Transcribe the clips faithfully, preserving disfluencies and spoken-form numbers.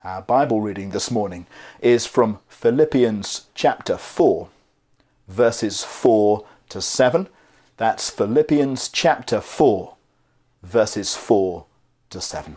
Our Bible reading this morning is from Philippians chapter four, verses four to seven. That's Philippians chapter four, verses four to seven.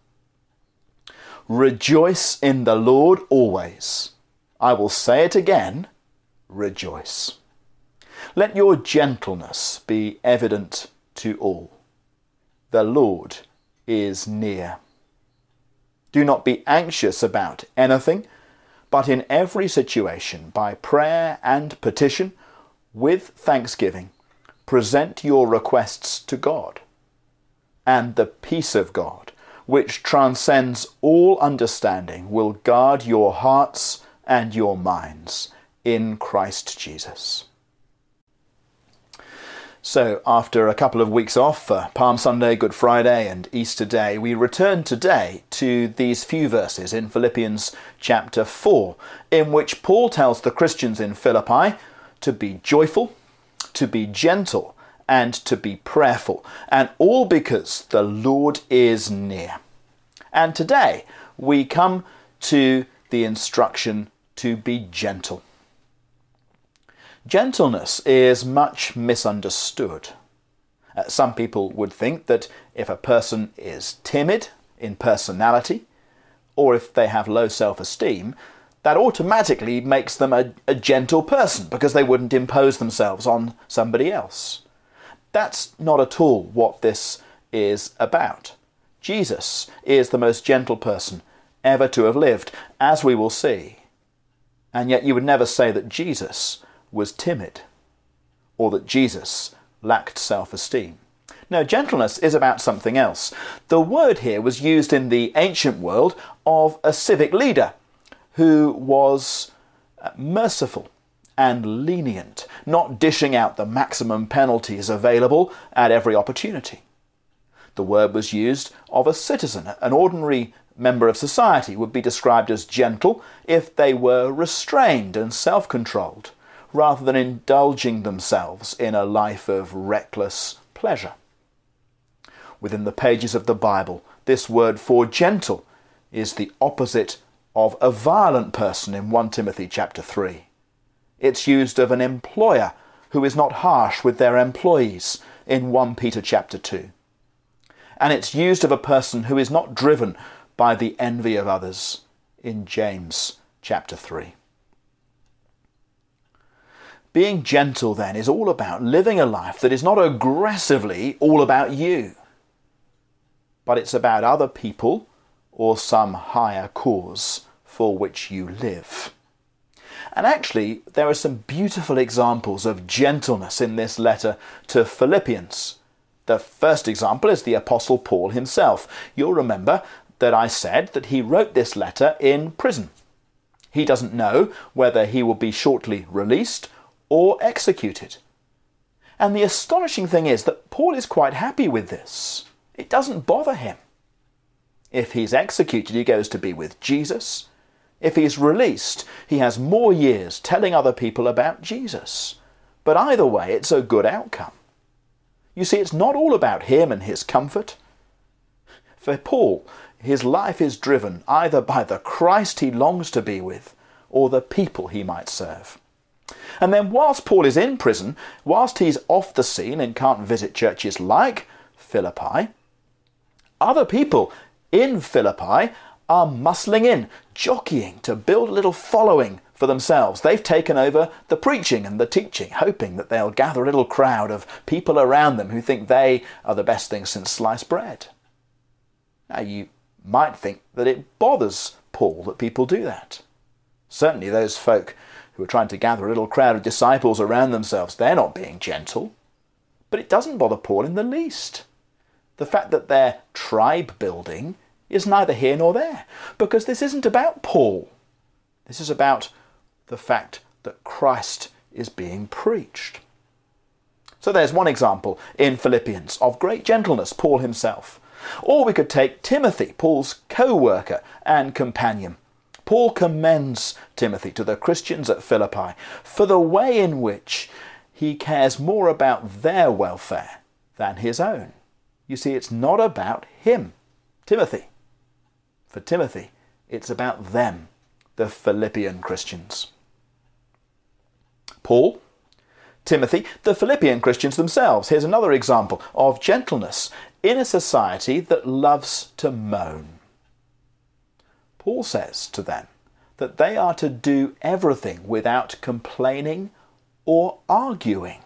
Rejoice in the Lord always. I will say it again, rejoice. Let your gentleness be evident to all. The Lord is near. Do not be anxious about anything, but in every situation, by prayer and petition, with thanksgiving, present your requests to God. And the peace of God, which transcends all understanding, will guard your hearts and your minds in Christ Jesus. So, after a couple of weeks off for Palm Sunday, Good Friday and Easter Day, we return today to these few verses in Philippians chapter four, in which Paul tells the Christians in Philippi to be joyful, to be gentle, and to be prayerful, and all because the Lord is near. And today we come to the instruction to be gentle. Gentleness is much misunderstood. Uh, some people would think that if a person is timid in personality, or if they have low self-esteem, that automatically makes them a, a gentle person because they wouldn't impose themselves on somebody else. That's not at all what this is about. Jesus is the most gentle person ever to have lived, as we will see. And yet you would never say that Jesus was timid, or that Jesus lacked self-esteem. No, gentleness is about something else. The word here was used in the ancient world of a civic leader who was merciful and lenient, not dishing out the maximum penalties available at every opportunity. The word was used of a citizen. An ordinary member of society would be described as gentle if they were restrained and self-controlled, rather than indulging themselves in a life of reckless pleasure. Within the pages of the Bible, this word for gentle is the opposite of a violent person in First Timothy chapter three. It's used of an employer who is not harsh with their employees in First Peter chapter two. And it's used of a person who is not driven by the envy of others in James chapter three. Being gentle, then, is all about living a life that is not aggressively all about you, but it's about other people or some higher cause for which you live. And actually, there are some beautiful examples of gentleness in this letter to Philippians. The first example is the Apostle Paul himself. You'll remember that I said that he wrote this letter in prison. He doesn't know whether he will be shortly released or executed. And the astonishing thing is that Paul is quite happy with this. It doesn't bother him. If he's executed, he goes to be with Jesus. If he's released, he has more years telling other people about Jesus. But either way, it's a good outcome. You see, it's not all about him and his comfort. For Paul, his life is driven either by the Christ he longs to be with or the people he might serve. And then whilst Paul is in prison, whilst he's off the scene and can't visit churches like Philippi, other people in Philippi are muscling in, jockeying to build a little following for themselves. They've taken over the preaching and the teaching, hoping that they'll gather a little crowd of people around them who think they are the best thing since sliced bread. Now, you might think that it bothers Paul that people do that. Certainly those folk who are trying to gather a little crowd of disciples around themselves, they're not being gentle. But it doesn't bother Paul in the least. The fact that they're tribe building is neither here nor there, because this isn't about Paul. This is about the fact that Christ is being preached. So there's one example in Philippians of great gentleness, Paul himself. Or we could take Timothy, Paul's co-worker and companion. Paul commends Timothy to the Christians at Philippi for the way in which he cares more about their welfare than his own. You see, it's not about him, Timothy. For Timothy, It's about them, the Philippian Christians. Paul, Timothy, the Philippian Christians themselves. Here's another example of gentleness in a society that loves to moan. Paul says to them that they are to do everything without complaining or arguing.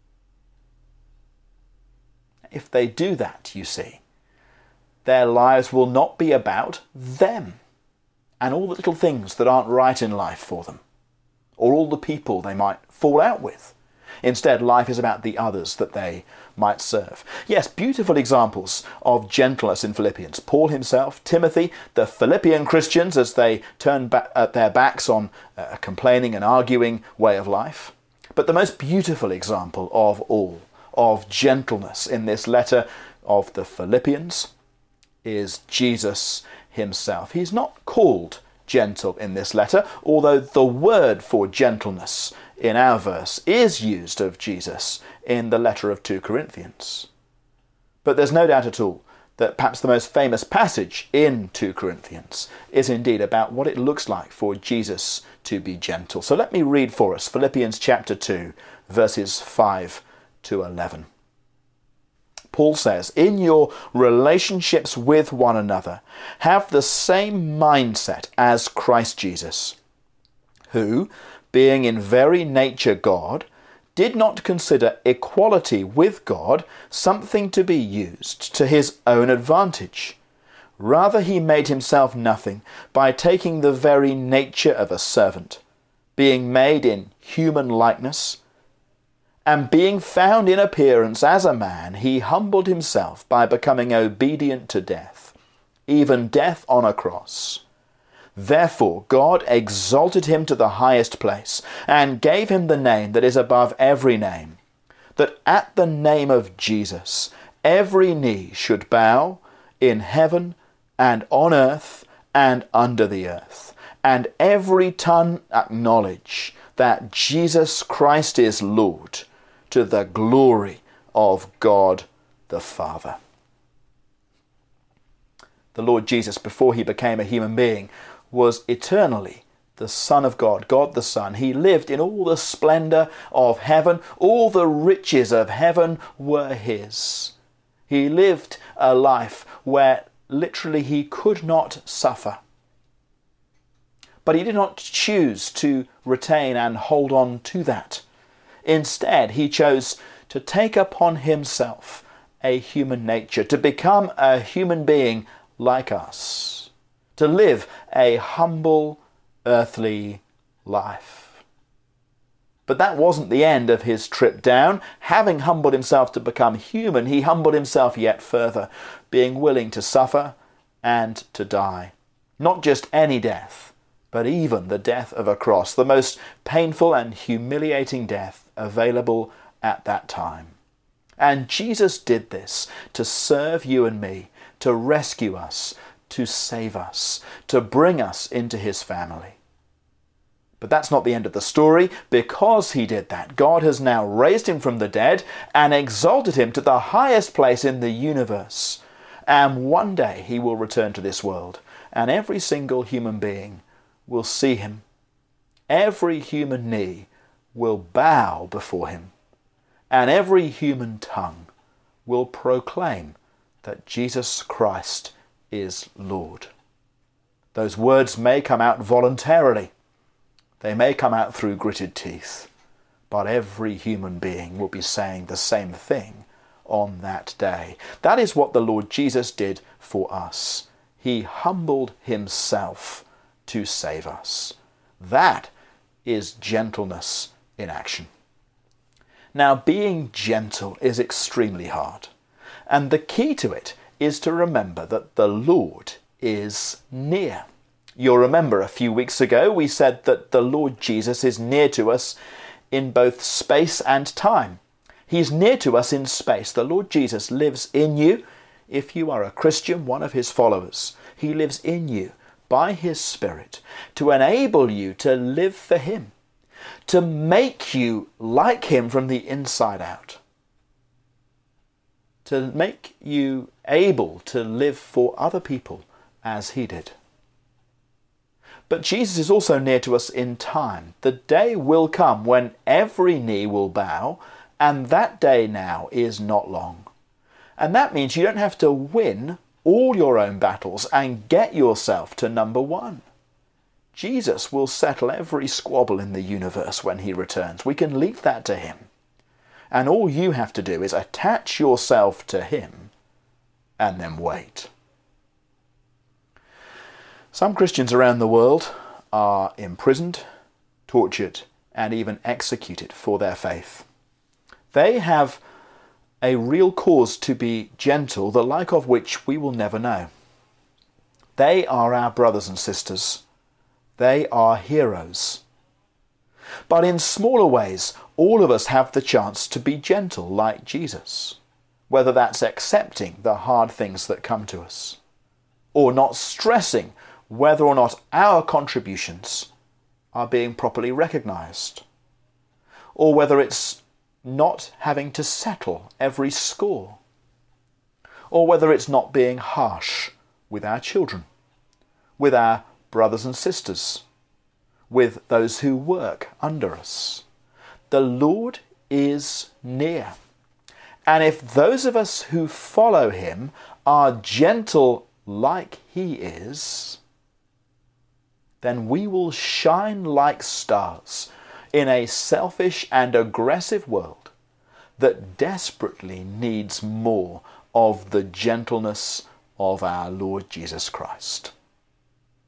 If they do that, you see, their lives will not be about them and all the little things that aren't right in life for them, or all the people they might fall out with. Instead, life is about the others that they might serve. Yes, beautiful examples of gentleness in Philippians. Paul himself, Timothy, the Philippian Christians as they turn back, uh, their backs on a complaining and arguing way of life. But the most beautiful example of all of gentleness in this letter of the Philippians is Jesus himself. He's not called gentle in this letter, although the word for gentleness in our verse is used of Jesus in the letter of Second Corinthians. But there's no doubt at all that perhaps the most famous passage in Second Corinthians is indeed about what it looks like for Jesus to be gentle. So let me read for us Philippians chapter two, verses five to eleven. Paul says, "In your relationships with one another, have the same mindset as Christ Jesus, who, being in very nature God, did not consider equality with God something to be used to his own advantage. Rather, he made himself nothing by taking the very nature of a servant, being made in human likeness, and being found in appearance as a man, he humbled himself by becoming obedient to death, even death on a cross. Therefore God exalted him to the highest place, and gave him the name that is above every name, that at the name of Jesus every knee should bow, in heaven and on earth and under the earth, and every tongue acknowledge that Jesus Christ is Lord, to the glory of God the Father." The Lord Jesus, before he became a human being, was eternally the Son of God, God the Son. He lived in all the splendour of heaven. All the riches of heaven were his. He lived a life where literally he could not suffer. But he did not choose to retain and hold on to that. Instead, he chose to take upon himself a human nature, to become a human being like us, to live a humble earthly life. But that wasn't the end of his trip down. Having humbled himself to become human, he humbled himself yet further, being willing to suffer and to die. Not just any death, but even the death of a cross, the most painful and humiliating death available at that time. And Jesus did this to serve you and me, to rescue us, to save us, to bring us into his family. But that's not the end of the story. Because he did that, God has now raised him from the dead and exalted him to the highest place in the universe. And one day he will return to this world, and every single human being will see him. Every human knee will bow before him, and every human tongue will proclaim that Jesus Christ is Lord. Those words may come out voluntarily. They may come out through gritted teeth, but every human being will be saying the same thing on that day. That is what the Lord Jesus did for us. He humbled himself to save us. That is gentleness in action. Now, being gentle is extremely hard, and the key to it is to remember that the Lord is near. You'll remember a few weeks ago we said that the Lord Jesus is near to us in both space and time. He's near to us in space. The Lord Jesus lives in you. If you are a Christian, one of his followers, he lives in you by his Spirit to enable you to live for him, to make you like him from the inside out, to make you able to live for other people as he did. But Jesus is also near to us in time. The day will come when every knee will bow, and that day now is not long. And that means you don't have to win all your own battles and get yourself to number one. Jesus will settle every squabble in the universe when he returns. We can leave that to him. And all you have to do is attach yourself to him and then wait. Some Christians around the world are imprisoned, tortured, and even executed for their faith. They have a real cause to be gentle, the like of which we will never know. They are our brothers and sisters. They are heroes. But in smaller ways, all of us have the chance to be gentle like Jesus, whether that's accepting the hard things that come to us, or not stressing whether or not our contributions are being properly recognised, or whether it's not having to settle every score, or whether it's not being harsh with our children, with our brothers and sisters, with those who work under us. The Lord is near. And if those of us who follow him are gentle like he is, then we will shine like stars in a selfish and aggressive world that desperately needs more of the gentleness of our Lord Jesus Christ.